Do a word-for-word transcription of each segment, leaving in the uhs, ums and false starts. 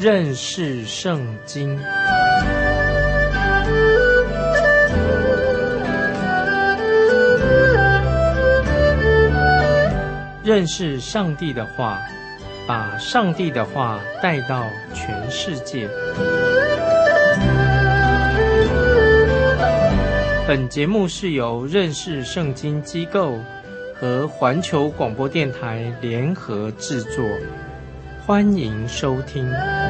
认识圣经。认识上帝的话，把上帝的话带到全世界。本节目是由认识圣经机构和环球广播电台联合制作，欢迎收听。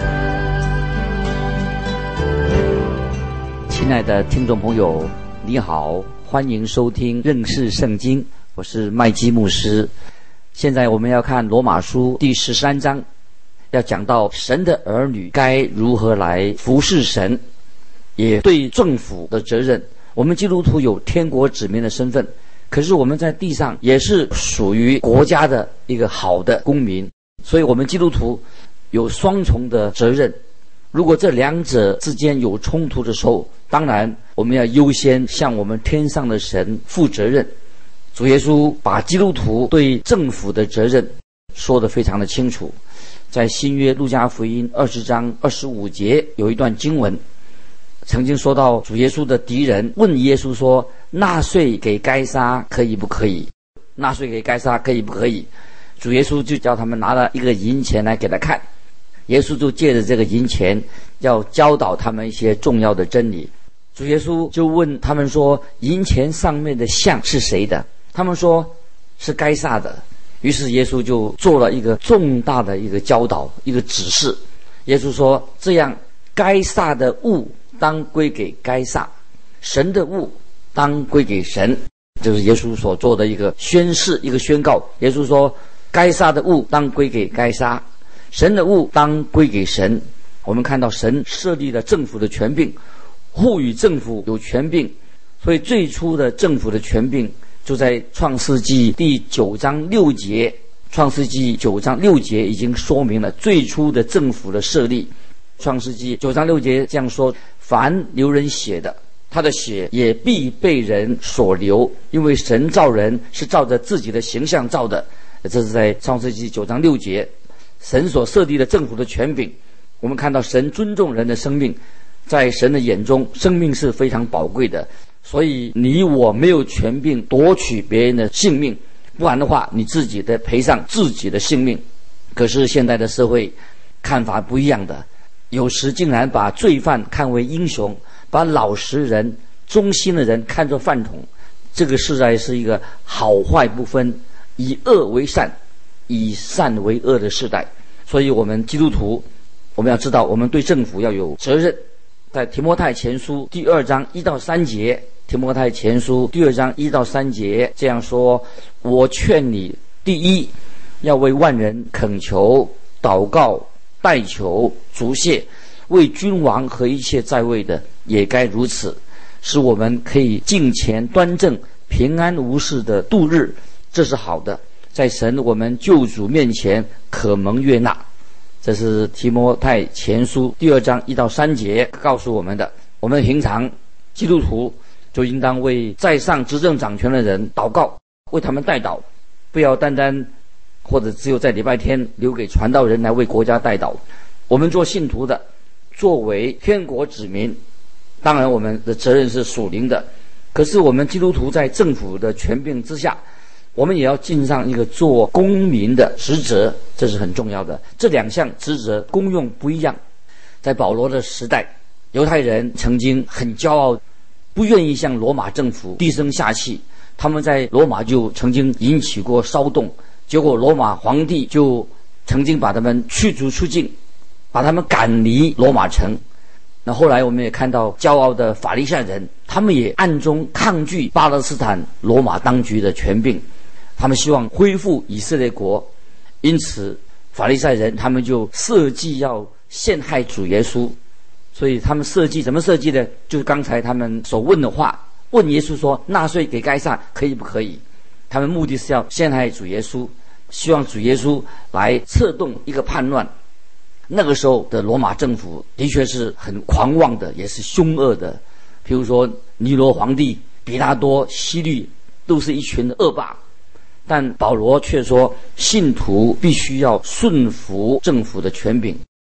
亲爱的听众朋友，你好，欢迎收听认识圣经，我是麦基牧师。现在我们要看罗马书第十三章，要讲到神的儿女该如何来服侍神，也对政府的责任。我们基督徒有天国子民的身份，可是我们在地上也是属于国家的一个好的公民，所以我们基督徒有双重的责任。如果这两者之间有冲突的时候，当然我们要优先向我们天上的神负责任。主耶稣把基督徒对政府的责任说得非常的清楚，在新约路加福音二十章二十五节有一段经文，曾经说到主耶稣的敌人问耶稣说，纳税给该撒可以不可以？纳税给该撒可以不可以？主耶稣就叫他们拿了一个银钱来给他看，耶稣就借着这个银钱要教导他们一些重要的真理。主耶稣就问他们说，银钱上面的像是谁的？他们说是该撒的。于是耶稣就做了一个重大的一个教导，一个指示。耶稣说，这样该撒的物当归给该撒，神的物当归给神。这是耶稣所做的一个宣誓，一个宣告。耶稣说，该撒的物当归给该撒，神的物当归给神。我们看到神设立了政府的权柄，赋予政府有权柄，所以最初的政府的权柄就在创世纪第九章六节，创世纪九章六节已经说明了最初的政府的设立。创世纪九章六节这样说，凡流人血的，他的血也必被人所流，因为神造人是照着自己的形象造的。这是在创世纪九章六节，神所设立的政府的权柄。我们看到神尊重人的生命，在神的眼中生命是非常宝贵的，所以你我没有权柄夺取别人的性命，不然的话你自己得赔上自己的性命。可是现在的社会看法不一样的，有时竟然把罪犯看为英雄，把老实人忠心的人看作饭桶。这个实在是一个好坏不分，以恶为善，以善为恶的时代。所以我们基督徒，我们要知道我们对政府要有责任。在提摩太前书第二章一到三节，提摩太前书第二章一到三节这样说，我劝你，第一，要为万人恳求、祷告、代求、祝谢，为君王和一切在位的也该如此，使我们可以敬虔端正，平安无事的度日，这是好的，在神我们救主面前可蒙悦纳。这是提摩太前书第二章一到三节告诉我们的。我们平常基督徒就应当为在上执政掌权的人祷告，为他们代祷，不要单单或者只有在礼拜天留给传道人来为国家代祷。我们做信徒的，作为天国子民，当然我们的责任是属灵的，可是我们基督徒在政府的权柄之下，我们也要尽上一个做公民的职责，这是很重要的。这两项职责功用不一样。在保罗的时代，犹太人曾经很骄傲，不愿意向罗马政府低声下气，他们在罗马就曾经引起过骚动，结果罗马皇帝就曾经把他们驱逐出境，把他们赶离罗马城。那后来我们也看到骄傲的法利赛人，他们也暗中抗拒巴勒斯坦罗马当局的权柄，他们希望恢复以色列国。因此法利赛人他们就设计要陷害主耶稣。所以他们设计怎么设计的，就是刚才他们所问的话，问耶稣说，纳税给该撒可以不可以？他们目的是要陷害主耶稣，希望主耶稣来策动一个叛乱。那个时候的罗马政府的确是很狂妄的，也是凶恶的。譬如说尼罗皇帝、比拉多、希律都是一群的恶霸，但保罗却说信徒必须要顺服政府的权柄，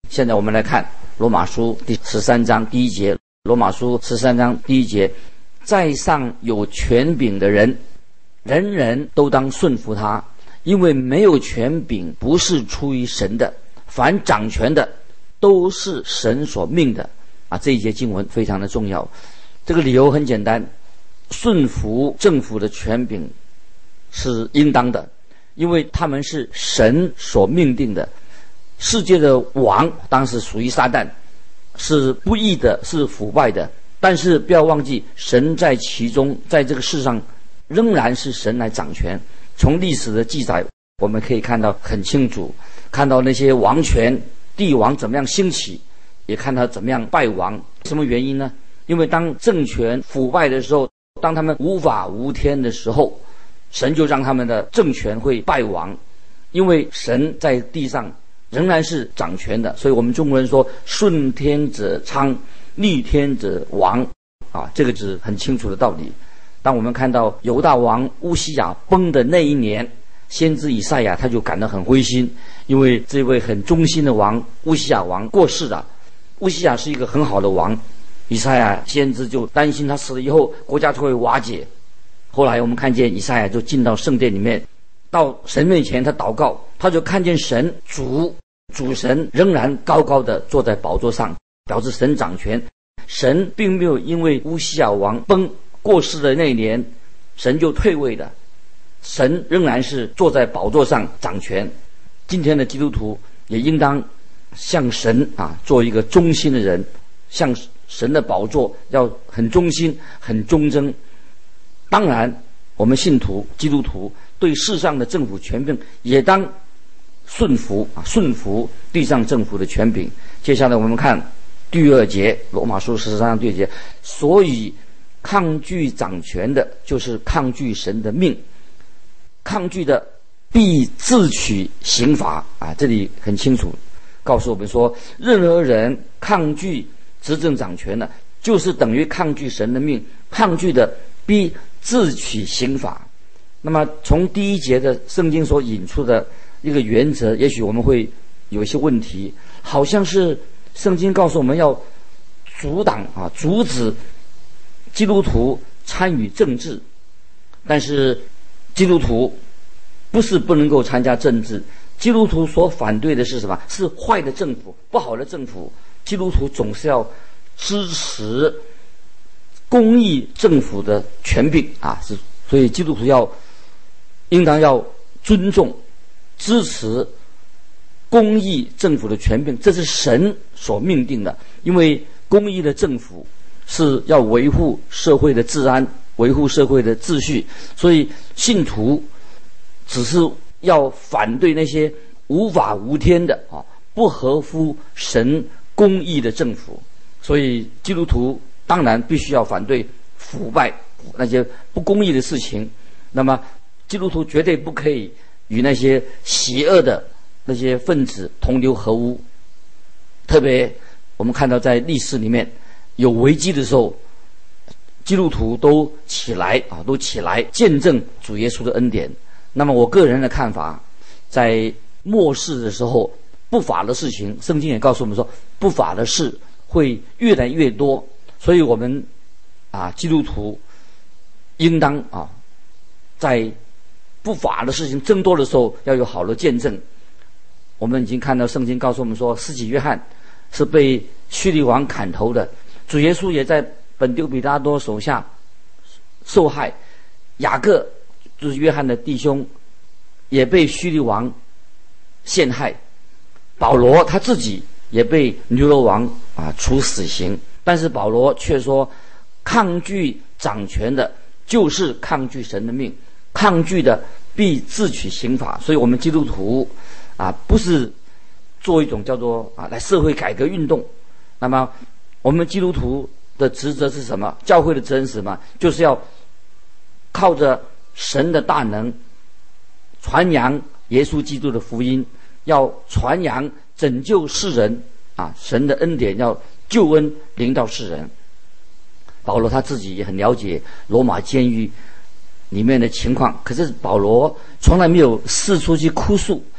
现在我们来看罗马书第十三章第一节，罗马书十三章第一节，在上有权柄的人，人人都当顺服他，因为没有权柄不是出于神的，凡掌权的都是神所命的。啊，这一节经文非常的重要。这个理由很简单，顺服政府的权柄是应当的，因为他们是神所命定的。世界的王当时属于撒旦，是不义的，是腐败的，但是不要忘记神在其中，在这个世上仍然是神来掌权。从历史的记载我们可以看到很清楚，看到那些王权帝王怎么样兴起，也看他怎么样败亡。什么原因呢？因为当政权腐败的时候，当他们无法无天的时候，神就让他们的政权会败亡。因为神在地上仍然是掌权的，所以我们中国人说顺天者昌，逆天者亡啊，这个是很清楚的道理。当我们看到犹大王乌西雅崩的那一年，先知以赛亚他就感到很灰心，因为这位很忠心的王乌西雅王过世了。乌西雅是一个很好的王，以赛亚先知就担心他死了以后国家就会瓦解。后来我们看见以赛亚就进到圣殿里面，到神面前他祷告，他就看见神主主神仍然高高的坐在宝座上，表示神掌权。神并没有因为乌西雅王崩过世的那一年神就退位的，神仍然是坐在宝座上掌权。今天的基督徒也应当向神啊做一个忠心的人，向神的宝座要很忠心很忠贞。当然我们信徒基督徒对世上的政府权柄也当顺服啊，顺服地上政府的权柄。接下来我们看第二节，罗马书十三章第二节，所以抗拒掌权的就是抗拒神的命，抗拒的必自取刑罚啊！这里很清楚告诉我们说，任何人抗拒执政掌权的，就是等于抗拒神的命，抗拒的必自取刑罚。那么从第一节的圣经所引出的一个原则，也许我们会有一些问题，好像是圣经告诉我们要阻挡啊，阻止基督徒参与政治。但是基督徒不是不能够参加政治，基督徒所反对的是什么？是坏的政府，不好的政府。基督徒总是要支持公义政府的权柄啊，是所以基督徒要应当要尊重支持公义政府的权柄，这是神所命定的。因为公义的政府是要维护社会的治安，维护社会的秩序，所以信徒只是要反对那些无法无天的啊，不合乎神公义的政府。所以基督徒当然必须要反对腐败那些不公义的事情。那么基督徒绝对不可以与那些邪恶的那些分子同流合污。特别我们看到在历史里面有危机的时候，基督徒都起来啊，都起来见证主耶稣的恩典。那么我个人的看法，在末世的时候，不法的事情，圣经也告诉我们说，不法的事会越来越多。所以我们啊，基督徒应当啊，在不法的事情增多的时候，要有好的见证。我们已经看到圣经告诉我们说，施洗约翰是被叙利王砍头的，主耶稣也在本丢比拉多手下受害，雅各就是约翰的弟兄也被叙利王陷害，保罗他自己也被尼罗王啊处死刑。但是保罗却说，抗拒掌权的就是抗拒神的命，抗拒的必自取刑罚。所以我们基督徒啊，不是做一种叫做啊来社会改革运动。那么我们基督徒的职责是什么？教会的职责是什么？就是要靠着神的大能传扬耶稣基督的福音，要传扬拯救世人啊，神的恩典，要救恩临到世人。保罗他自己也很了解罗马监狱里面的情况，可是保罗从来没有四处去哭诉，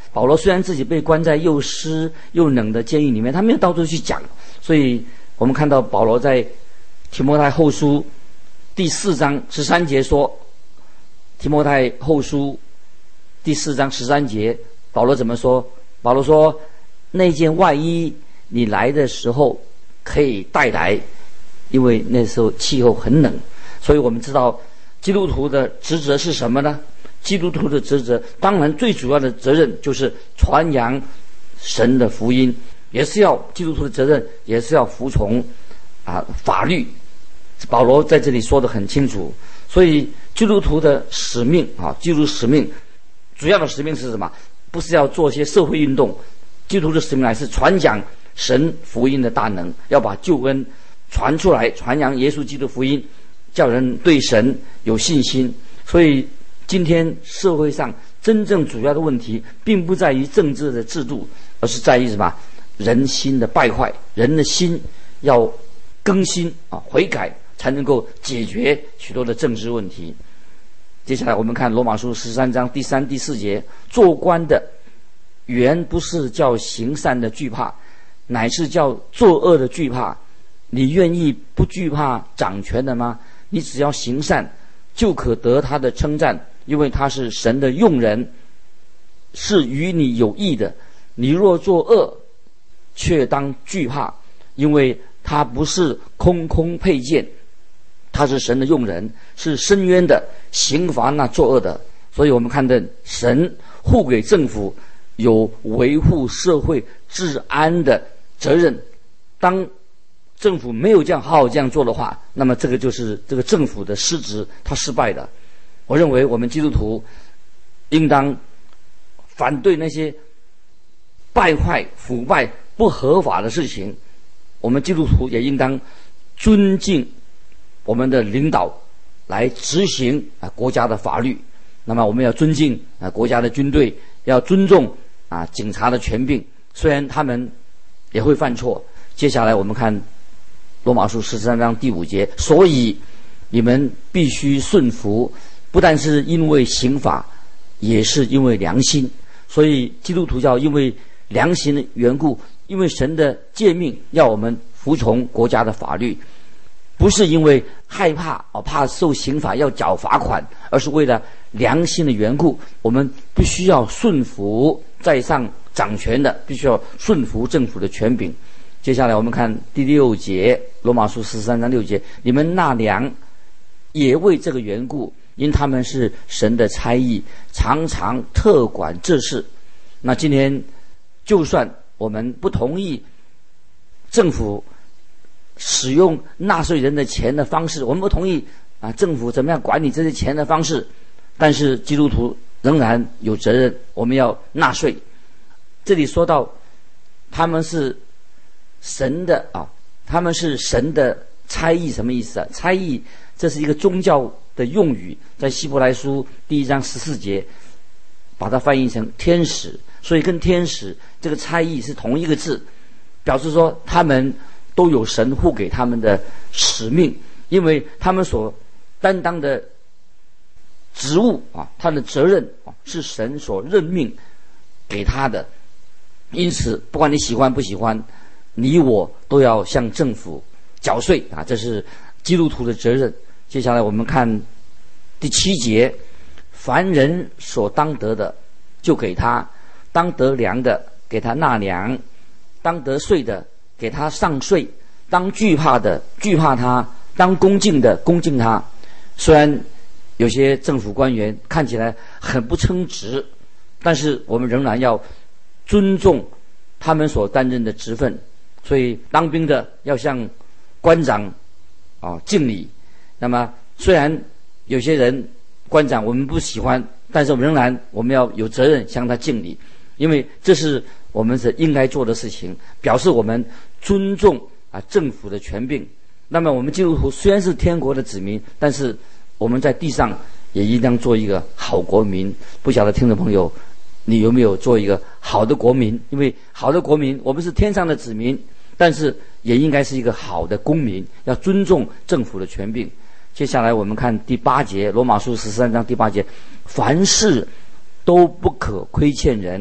保罗虽然自己被关在又湿又冷的监狱里面，他没有到处去讲，所以我们看到保罗在提摩太后书第四章十三节说，提摩太后书第四章十三节，保罗怎么说？保罗说，那件外衣你来的时候可以带来，因为那时候气候很冷。所以我们知道基督徒的职责是什么呢？基督徒的职责当然最主要的责任就是传扬神的福音，也是要基督徒的责任也是要服从啊法律。保罗在这里说得很清楚，所以基督徒的使命啊，基督徒使命主要的使命是什么？不是要做些社会运动，基督徒的使命乃是传讲神福音的大能，要把救恩传出来，传扬耶稣基督福音，叫人对神有信心。所以今天社会上真正主要的问题并不在于政治的制度，而是在于什么？人心的败坏，人的心要更新啊，悔改，才能够解决许多的政治问题。接下来我们看罗马书十三章第三第四节，做官的原不是叫行善的惧怕，乃是叫作恶的惧怕。你愿意不惧怕掌权的吗？你只要行善，就可得他的称赞，因为他是神的用人，是与你有益的。你若作恶，却当惧怕，因为他不是空空佩剑，他是神的用人，是伸冤的，刑罚那作恶的。所以我们看到神护给政府有维护社会治安的责任，当政府没有这样好好这样做的话，那么这个就是这个政府的失职，他失败的。我认为我们基督徒应当反对那些败坏、腐败、不合法的事情。我们基督徒也应当尊敬我们的领导来执行啊国家的法律。那么我们要尊敬啊国家的军队，要尊重啊警察的权柄，虽然他们也会犯错。接下来我们看罗马书十三章第五节，所以你们必须顺服，不但是因为刑法，也是因为良心。所以基督徒要因为良心的缘故，因为神的诫命要我们服从国家的法律，不是因为害怕哦怕受刑罚要缴罚款，而是为了良心的缘故，我们必须要顺服在上掌权的，必须要顺服政府的权柄。接下来我们看第六节，罗马书十三章六节，你们纳粮也为这个缘故，因他们是神的差役，常常特管这事。那今天就算我们不同意政府使用纳税人的钱的方式，我们不同意啊政府怎么样管理这些钱的方式，但是基督徒仍然有责任，我们要纳税。这里说到他们是神的啊，他们是神的差役，什么意思啊？差役这是一个宗教的用语，在希伯来书第一章十四节把它翻译成天使，所以跟天使这个差役是同一个字，表示说他们都有神护给他们的使命，因为他们所担当的职务啊，他的责任啊，是神所任命给他的。因此不管你喜欢不喜欢，你我都要向政府缴税啊，这是基督徒的责任。接下来我们看第七节，凡人所当得的就给他，当得粮的给他纳粮，当得税的给他上税，当惧怕的惧怕他，当恭敬的恭敬他。虽然有些政府官员看起来很不称职，但是我们仍然要尊重他们所担任的职分。所以当兵的要向官长啊敬礼。那么虽然有些人官长我们不喜欢，但是仍然我们要有责任向他敬礼，因为这是我们是应该做的事情，表示我们尊重啊政府的权柄。那么我们基督徒虽然是天国的子民，但是我们在地上也应当做一个好国民。不晓得听众朋友你有没有做一个好的国民？因为好的国民，我们是天上的子民，但是也应该是一个好的公民，要尊重政府的权柄。接下来我们看第八节，罗马书十三章第八节，凡事都不可亏欠人，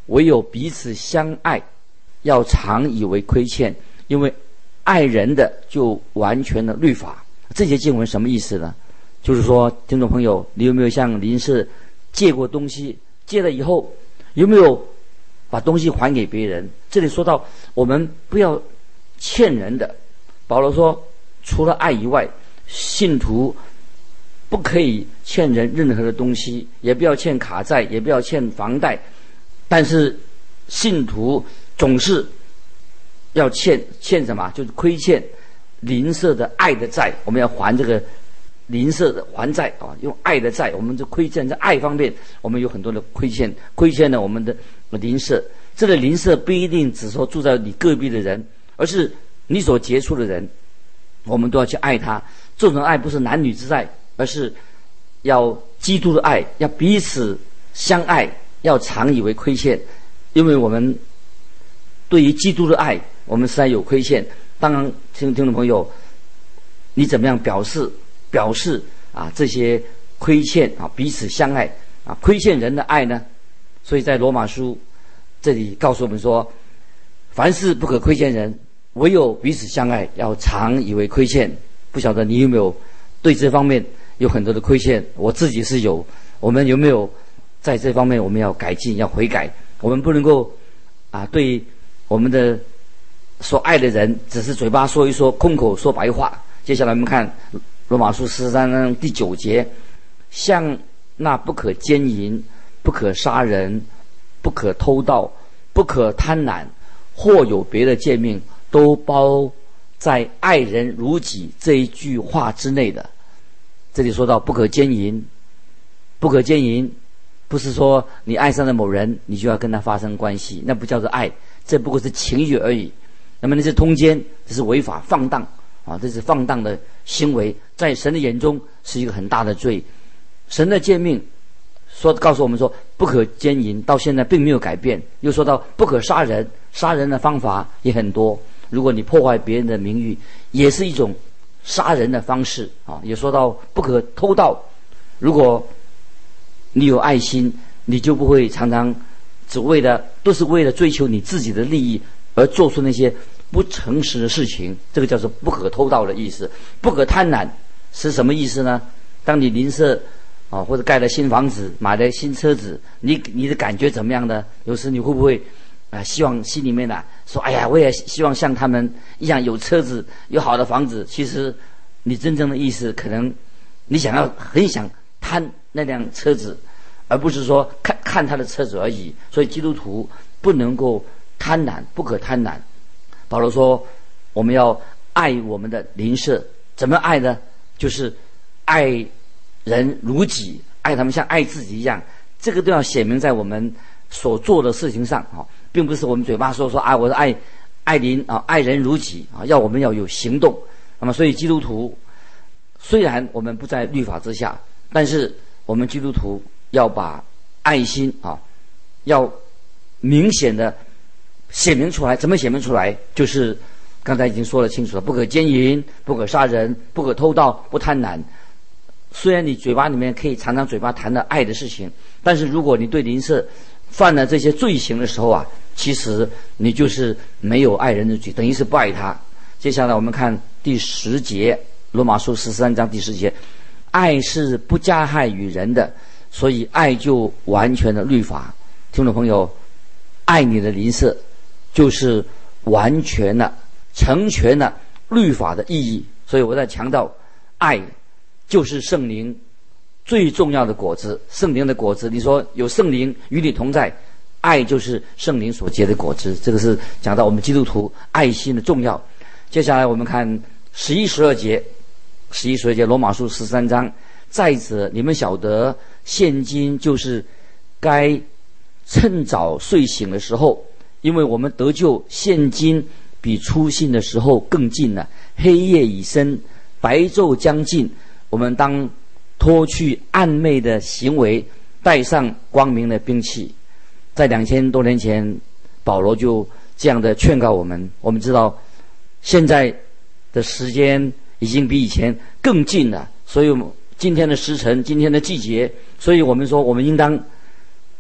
唯有彼此相爱，要常以为亏欠，因为爱人的就完全的律法。这些经文什么意思呢？就是说，听众朋友，你有没有向邻舍借过东西？借了以后，有没有把东西还给别人？这里说到我们不要欠人的。保罗说，除了爱以外，信徒不可以欠人任何的东西，也不要欠卡债，也不要欠房贷。但是信徒总是要欠欠什么？就是亏欠邻舍的爱的债，我们要还这个邻舍的还债啊，用爱的债，我们就亏欠在爱方面，我们有很多的亏欠，亏欠了我们的邻舍。这个邻舍不一定只说住在你隔壁的人，而是你所接触的人，我们都要去爱他。这种爱不是男女之爱，而是要基督的爱，要彼此相爱，要常以为亏欠，因为我们对于基督的爱，我们实在有亏欠。当然，听听众朋友，你怎么样表示表示啊这些亏欠啊，彼此相爱啊，亏欠人的爱呢？所以在罗马书这里告诉我们说，凡事不可亏欠人，唯有彼此相爱，要常以为亏欠。不晓得你有没有对这方面有很多的亏欠？我自己是有。我们有没有在这方面我们要改进，要悔改？我们不能够啊对我们的所爱的人只是嘴巴说一说，空口说白话。接下来我们看罗马书十三章第九节，像那不可奸淫，不可杀人，不可偷盗，不可贪婪，或有别的诫命，都包在爱人如己这一句话之内的。这里说到不可奸淫，不可奸淫不是说你爱上了某人你就要跟他发生关系，那不叫做爱，这不过是情欲而已。那么那是通奸，这是违法放荡啊，这是放荡的行为，在神的眼中是一个很大的罪。神的诫命说告诉我们说不可奸淫，到现在并没有改变。又说到不可杀人，杀人的方法也很多，如果你破坏别人的名誉，也是一种杀人的方式啊。也说到不可偷盗，如果你有爱心，你就不会常常只为了都是为了追求你自己的利益而做出那些不诚实的事情，这个叫做不可偷盗的意思。不可贪婪是什么意思呢？当你邻舍啊，或者盖了新房子，买了新车子，你你的感觉怎么样呢？有时你会不会啊，希望心里面呢、啊、说，哎呀，我也希望像他们一样有车子，有好的房子。其实你真正的意思，可能你想要很想贪那辆车子，而不是说看看他的车子而已。所以基督徒不能够贪婪，不可贪婪。保罗说我们要爱我们的邻舍，怎么爱呢？就是爱人如己，爱他们像爱自己一样。这个都要写明在我们所做的事情上啊，并不是我们嘴巴说说啊，我是爱爱邻啊，爱人如己啊，要我们要有行动。那么所以基督徒虽然我们不在律法之下，但是我们基督徒要把爱心啊要明显的写明出来。怎么写明出来？就是刚才已经说得清楚了，不可奸淫，不可杀人，不可偷盗，不贪婪。虽然你嘴巴里面可以常常嘴巴谈的爱的事情，但是如果你对邻舍犯了这些罪行的时候啊，其实你就是没有爱人的罪，等于是不爱他。接下来我们看第十节，罗马书十三章第十节，爱是不加害于人的，所以爱就完全的律法。听众朋友，爱你的邻舍就是完全了成全了律法的意义。所以我在强调，爱就是圣灵最重要的果子。圣灵的果子，你说有圣灵与你同在，爱就是圣灵所结的果子。这个是讲到我们基督徒爱心的重要。接下来我们看十一十二节，十一十二节罗马书十三章，再者你们晓得，现今就是该趁早睡醒的时候，因为我们得救现今比初信的时候更近了。黑夜已深，白昼将近，我们当脱去暗昧的行为，带上光明的兵器。在两千多年前，保罗就这样的劝告我们。我们知道现在的时间已经比以前更近了，所以今天的时辰，今天的季节，所以我们说我们应当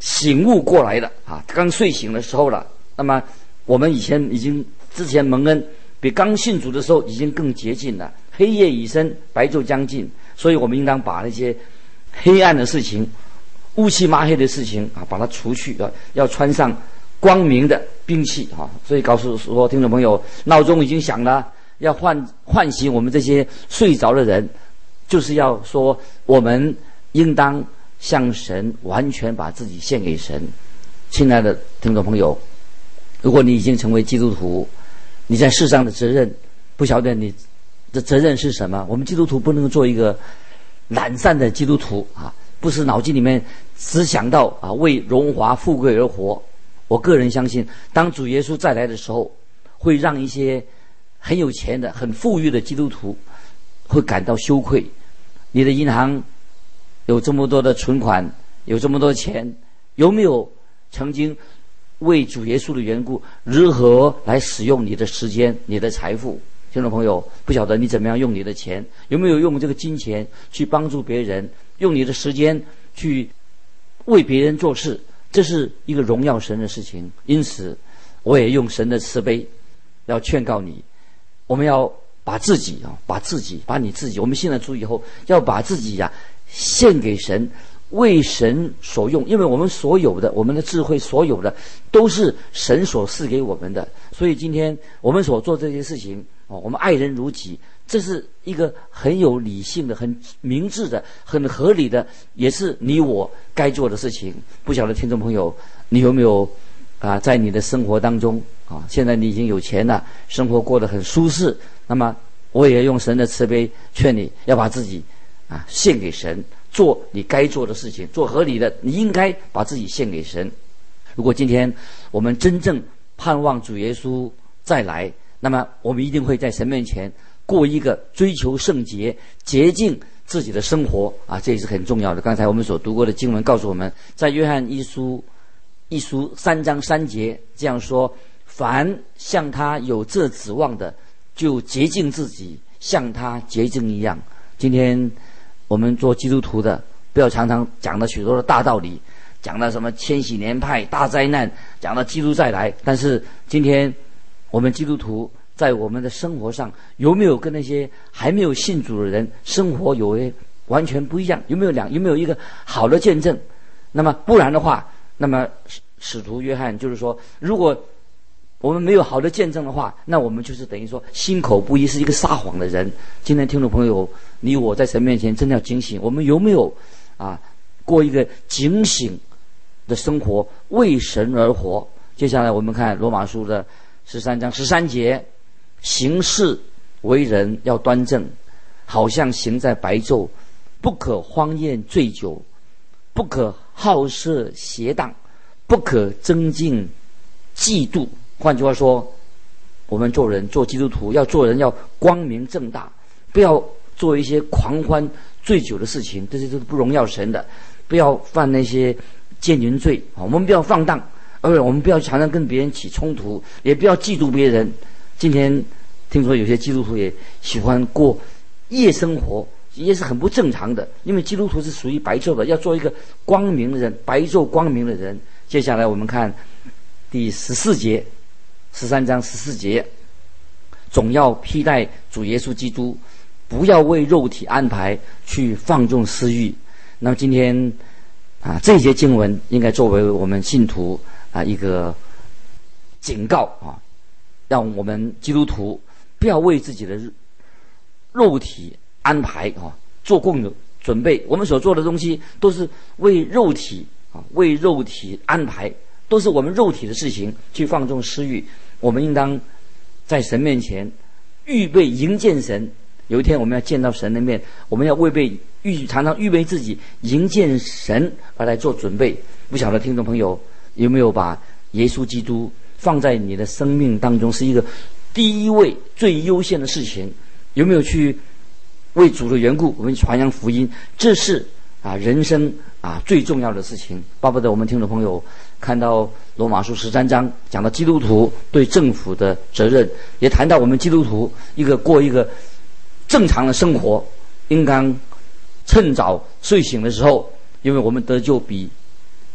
醒悟过来的啊，刚睡醒的时候了。那么我们以前已经之前蒙恩，比刚信主的时候已经更接近了。黑夜已深，白昼将近，所以我们应当把那些黑暗的事情、乌漆麻黑的事情啊，把它除去啊，要穿上光明的兵器啊。所以告诉说，听众朋友，闹钟已经响了，要唤唤醒我们这些睡着的人，就是要说我们应当向神完全把自己献给神。亲爱的听众朋友，如果你已经成为基督徒，你在世上的责任，不晓得你的责任是什么？我们基督徒不能做一个懒散的基督徒啊，不是脑筋里面只想到啊为荣华富贵而活。我个人相信，当主耶稣再来的时候，会让一些很有钱的、很富裕的基督徒会感到羞愧。你的银行有这么多的存款，有这么多钱，有没有曾经为主耶稣的缘故，如何来使用你的时间、你的财富？听众朋友，不晓得你怎么样用你的钱，有没有用这个金钱去帮助别人，用你的时间去为别人做事，这是一个荣耀神的事情。因此我也用神的慈悲要劝告你，我们要把自己啊，把自己把你自己，我们信了主以后，要把自己呀、啊、献给神，为神所用。因为我们所有的，我们的智慧所有的都是神所赐给我们的。所以今天我们所做这些事情哦，我们爱人如己，这是一个很有理性的、很明智的、很合理的，也是你我该做的事情。不晓得听众朋友，你有没有啊，在你的生活当中啊，现在你已经有钱了，生活过得很舒适，那么我也用神的慈悲劝你要把自己啊献给神，做你该做的事情，做合理的，你应该把自己献给神。如果今天我们真正盼望主耶稣再来，那么我们一定会在神面前过一个追求圣洁、洁净自己的生活啊，这也是很重要的。刚才我们所读过的经文告诉我们，在约翰一书一书三章三节这样说：凡向他有这指望的，就洁净自己，像他洁净一样。今天我们做基督徒的，不要常常讲了许多的大道理，讲了什么千禧年派、大灾难，讲了基督再来，但是今天我们基督徒在我们的生活上有没有跟那些还没有信主的人生活有完全不一样？有没有两有没有一个好的见证？那么不然的话，那么使徒约翰就是说，如果我们没有好的见证的话，那我们就是等于说心口不一，是一个撒谎的人。今天听众朋友，你我在神面前真的要警醒，我们有没有啊过一个警醒的生活，为神而活？接下来我们看罗马书的十三章十三节，行事为人要端正，好像行在白昼，不可荒宴醉酒，不可好色邪荡，不可增进嫉妒。换句话说，我们做人做基督徒要做人要光明正大，不要做一些狂欢醉酒的事情，这些都是不荣耀神的。不要犯那些奸淫罪，我们不要放荡，而且我们不要常常跟别人起冲突，也不要嫉妒别人。今天听说有些基督徒也喜欢过夜生活，也是很不正常的，因为基督徒是属于白昼的，要做一个光明的人，白昼光明的人。接下来我们看第十四节，十三章十四节，总要披戴主耶稣基督，不要为肉体安排去放纵私欲。那么今天啊，这些经文应该作为我们信徒啊一个警告啊，让我们基督徒不要为自己的肉体安排啊做供的准备。我们所做的东西都是为肉体啊，为肉体安排，都是我们肉体的事情，去放纵私欲。我们应当在神面前预备迎见神。有一天我们要见到神的面，我们要为备预常常预备自己迎见神而来做准备。不晓得听众朋友有没有把耶稣基督放在你的生命当中是一个第一位最优先的事情？有没有去为主的缘故我们传扬福音？这是啊人生啊最重要的事情。巴不得我们听众朋友看到罗马书十三章讲到基督徒对政府的责任，也谈到我们基督徒一个过一个正常的生活，应当趁早睡醒的时候，因为我们得救比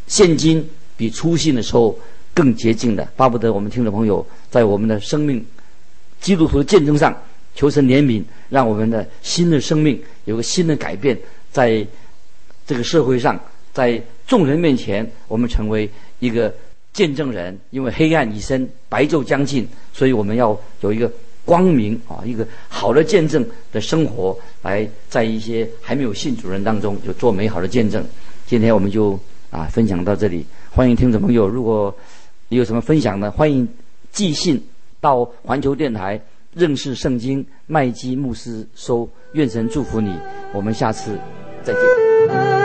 现今比初信的时候更洁净的。巴不得我们听众朋友在我们的生命基督徒的见证上求神怜悯，让我们的新的生命有个新的改变，在这个社会上，在众人面前我们成为一个见证人。因为黑暗已深，白昼将近，所以我们要有一个光明啊，一个好的见证的生活，来在一些还没有信主人当中有做美好的见证。今天我们就啊分享到这里，欢迎听众朋友，如果你有什么分享呢，欢迎寄信到环球电台认识圣经麦基牧师收。愿神祝福你，我们下次再见。